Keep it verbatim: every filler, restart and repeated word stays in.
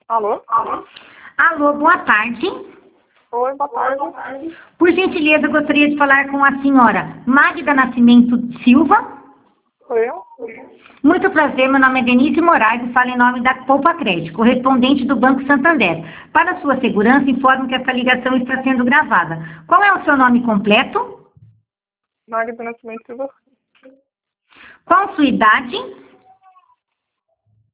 Alô? Alô, boa tarde. Oi, boa tarde. Por gentileza, gostaria de falar com a senhora Magda Nascimento Silva. Sou eu? Muito prazer, meu nome é Denise Moraes e falo em nome da Poupa Crédito, correspondente do Banco Santander. Para sua segurança, informo que essa ligação está sendo gravada. Qual é o seu nome completo? Magda Nascimento Silva. Qual a sua idade?